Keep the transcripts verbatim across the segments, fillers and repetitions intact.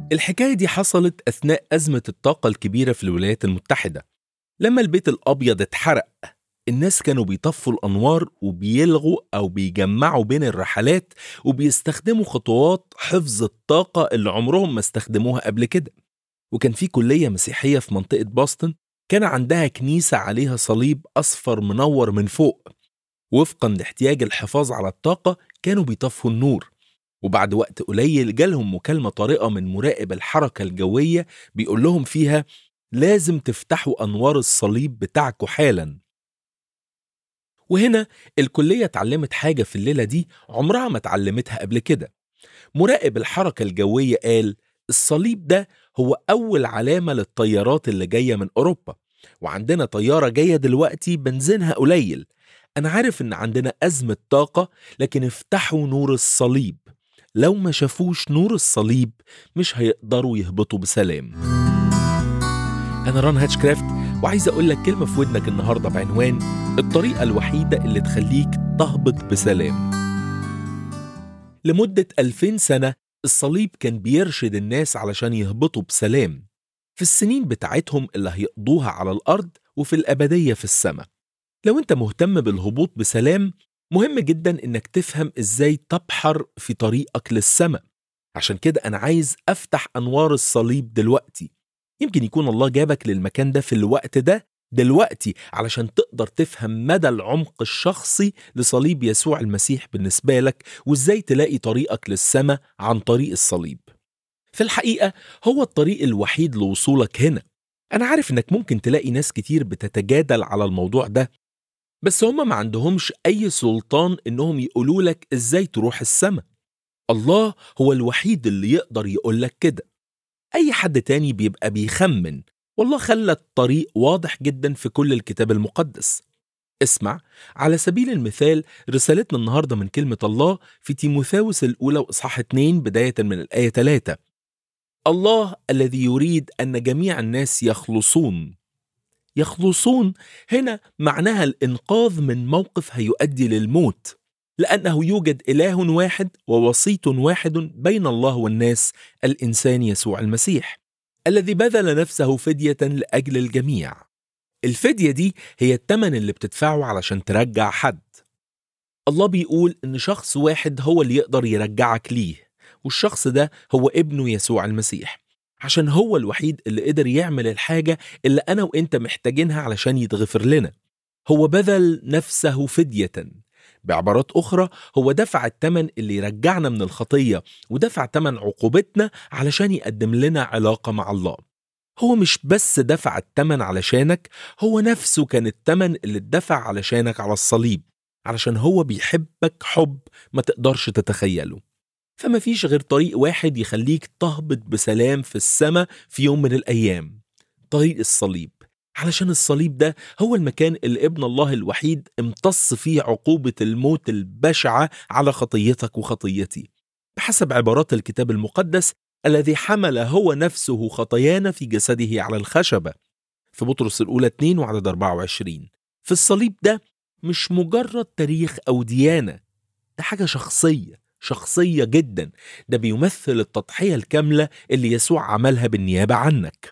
الحكاية دي حصلت أثناء أزمة الطاقة الكبيرة في الولايات المتحدة. لما البيت الأبيض اتحرق، الناس كانوا بيطفوا الأنوار وبيلغوا أو بيجمعوا بين الرحلات وبيستخدموا خطوات حفظ الطاقة اللي عمرهم ما استخدموها قبل كده. وكان في كلية مسيحية في منطقة بوسطن كان عندها كنيسة عليها صليب أصفر منور من فوق. وفقا لاحتياج الحفاظ على الطاقة كانوا بيطفوا النور. وبعد وقت قليل جالهم مكالمة طارئة من مراقب الحركة الجوية بيقول لهم فيها لازم تفتحوا أنوار الصليب بتاعكوا حالا. وهنا الكلية اتعلمت حاجة في الليلة دي عمرها ما اتعلمتها قبل كده. مراقب الحركة الجوية قال الصليب ده هو أول علامة للطيارات اللي جاية من أوروبا، وعندنا طيارة جاية دلوقتي بنزينها قليل. أنا عارف إن عندنا أزمة طاقة، لكن افتحوا نور الصليب. لو ما شافوش نور الصليب مش هيقدروا يهبطوا بسلام. أنا ران هاتشكرافت، وعايز أقول لك كلمة في ودنك النهاردة بعنوان الطريقة الوحيدة اللي تخليك تهبط بسلام. لمدة ألفين سنة الصليب كان بيرشد الناس علشان يهبطوا بسلام في السنين بتاعتهم اللي هيقضوها على الأرض وفي الأبدية في السماء. لو أنت مهتم بالهبوط بسلام، مهم جدا إنك تفهم إزاي تبحر في طريقك للسماء. عشان كده أنا عايز أفتح أنوار الصليب دلوقتي. يمكن يكون الله جابك للمكان ده في الوقت ده دلوقتي علشان تقدر تفهم مدى العمق الشخصي لصليب يسوع المسيح بالنسبة لك، وإزاي تلاقي طريقك للسماء عن طريق الصليب. في الحقيقة هو الطريق الوحيد لوصولك هنا. أنا عارف إنك ممكن تلاقي ناس كتير بتتجادل على الموضوع ده، بس هما ما عندهمش أي سلطان إنهم يقولوا لك إزاي تروح السماء. الله هو الوحيد اللي يقدر يقولك كده. أي حد تاني بيبقى بيخمن، والله خلى الطريق واضح جدا في كل الكتاب المقدس. اسمع على سبيل المثال رسالتنا النهاردة من كلمة الله في تيموثاوس الأولى وإصحاح اتنين بداية من الآية ثلاثة. الله الذي يريد أن جميع الناس يخلصون. يخلصون هنا معناها الإنقاذ من موقف هيؤدي للموت، لأنه يوجد إله واحد ووسيط واحد بين الله والناس، الإنسان يسوع المسيح الذي بذل نفسه فدية لأجل الجميع. الفدية دي هي الثمن اللي بتدفعه علشان ترجع حد. الله بيقول إن شخص واحد هو اللي يقدر يرجعك ليه، والشخص ده هو ابنه يسوع المسيح، عشان هو الوحيد اللي قدر يعمل الحاجة اللي أنا وإنت محتاجينها علشان يتغفر لنا. هو بذل نفسه فدية. بعبارات أخرى هو دفع الثمن اللي يرجعنا من الخطية، ودفع ثمن عقوبتنا علشان يقدم لنا علاقة مع الله. هو مش بس دفع الثمن علشانك، هو نفسه كان الثمن اللي اتدفع علشانك على الصليب، علشان هو بيحبك حب ما تقدرش تتخيله. فما فيش غير طريق واحد يخليك تهبط بسلام في السماء في يوم من الأيام، طريق الصليب. علشان الصليب ده هو المكان اللي ابن الله الوحيد امتص فيه عقوبة الموت البشعة على خطيتك وخطيتي، بحسب عبارات الكتاب المقدس الذي حمل هو نفسه خطايانا في جسده على الخشبة في بطرس الأولى اتنين وعدد أربعة وعشرين. في الصليب ده مش مجرد تاريخ أو ديانة، ده حاجة شخصية شخصية جدا. ده بيمثل التضحية الكاملة اللي يسوع عملها بالنيابة عنك.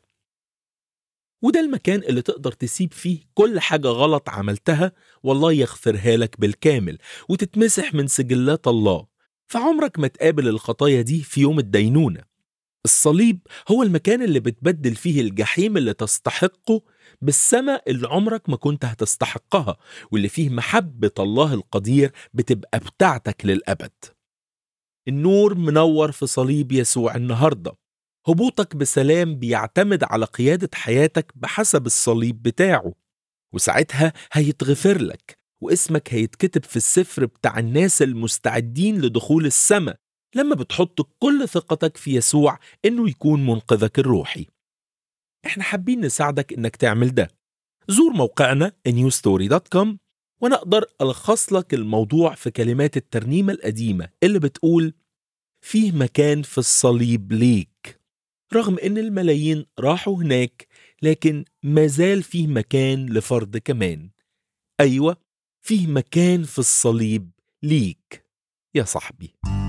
وده المكان اللي تقدر تسيب فيه كل حاجة غلط عملتها، والله يغفرها لك بالكامل وتتمسح من سجلات الله، فعمرك ما تقابل الخطايا دي في يوم الدينونة. الصليب هو المكان اللي بتبدل فيه الجحيم اللي تستحقه بالسماء اللي عمرك ما كنت هتستحقها، واللي فيه محبة الله القدير بتبقى بتاعتك للأبد. النور منور في صليب يسوع النهاردة. هبوطك بسلام بيعتمد على قيادة حياتك بحسب الصليب بتاعه، وساعتها هيتغفر لك، واسمك هيتكتب في السفر بتاع الناس المستعدين لدخول السماء لما بتحط كل ثقتك في يسوع إنه يكون منقذك الروحي. إحنا حابين نساعدك إنك تعمل ده. زور موقعنا نيو ستوري دوت كوم وأنا أقدر ألخص لك الموضوع في كلمات الترنيمة القديمة اللي بتقول فيه مكان في الصليب ليك. رغم إن الملايين راحوا هناك، لكن مازال فيه مكان لفرد كمان. أيوة، فيه مكان في الصليب ليك يا صاحبي.